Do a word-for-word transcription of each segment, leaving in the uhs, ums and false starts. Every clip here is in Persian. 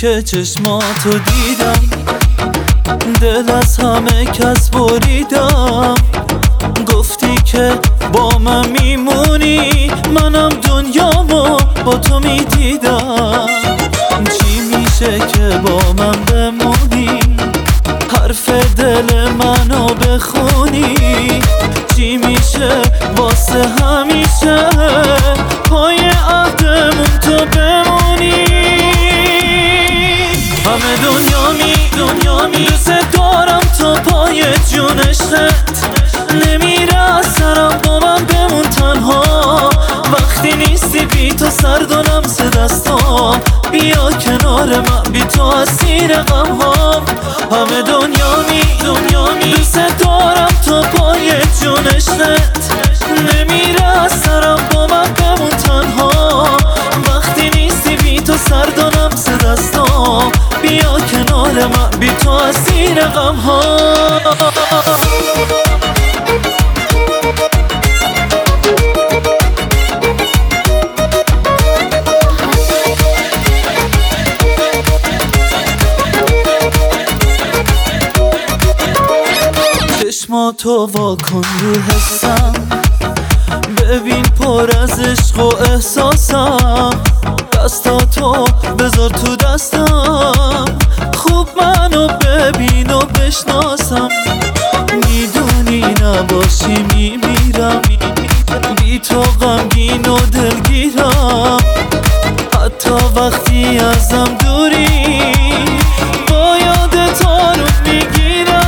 که چشماتو دیدم، دل از همه کس بریدم. گفتی که با من میمونی، منم دنیامو با تو میدیدم. چی میشه که با من بمونی، حرف دل منو بخونی؟ چی میشه واسه همیشه پای عهدمون تو بمونی؟ همه دنیا می دنیا می دوست دارم تا پای جون عشقت. نمیره از سرم با من بمون تنها، وقتی نیستی بی تو سرد و لمس دستام. بیا کنار من بی تو اسیر غم ها. همه دنیا می دنیا می دوست دارم تا پای جون عشقت. نمیره از سرم با من بمون تنها، وقتی نیستی بی تو سرد و لمس دستام. بیا کنار من بی تو اسیر غم ها. چشماتو واکن رو حسم، ببین پر از عشق و احساسم. دستاتو بذار تو دستم، خوب منو ببین و بشناسم. میدونی نباشی میمیرم، بی تو غمگین و دلگیرم. حتی وقتی ازم دوری با یاد تو رو میگیرم.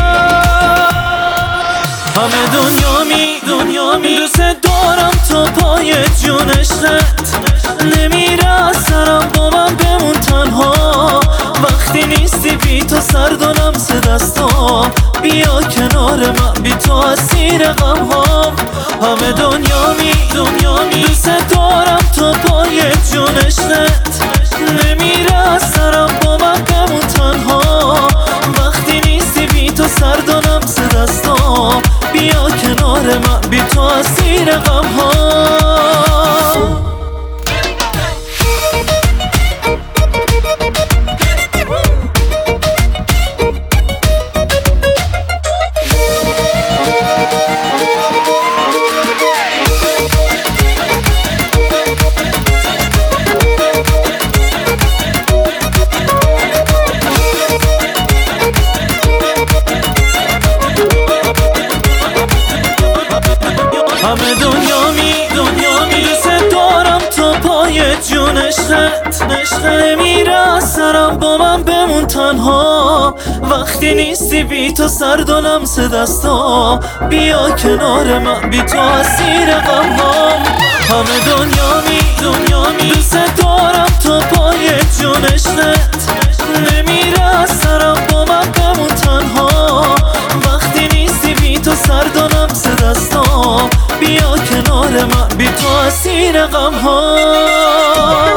همه دنیا می دنیا می دوست دارم تا پای جون عشقت. نمیره از سرم با من بمون تنها، وقتی نیستی بی تو سرد و لمس دستام. بیا کنار من بی تو اسیر غم ها. همه دنیا می دنیا می دوست دارم تا پای جون عشقت. نمیره از سرم با من بمون تنها، وقتی نیستی بی تو سرد و لمس دستام. بیا کنار من بی تو اسیر غم ها. همه دنیا می دنیا می دوست دارم تا پای جون عشقت. نمیره از سرم با من بمون تنها، وقتی نیستی بی تو سرد و لمس دستام. بیا کنار من بی تو اسیر غم ها. همه دنیا می دنیا می دوست دارم تا پای جون عشقت. نمیره از سرم با من بمون تنها، وقتی نیستی بی تو سرد و لمس دستام. بیا کنار من بی تو اسیر غم ها.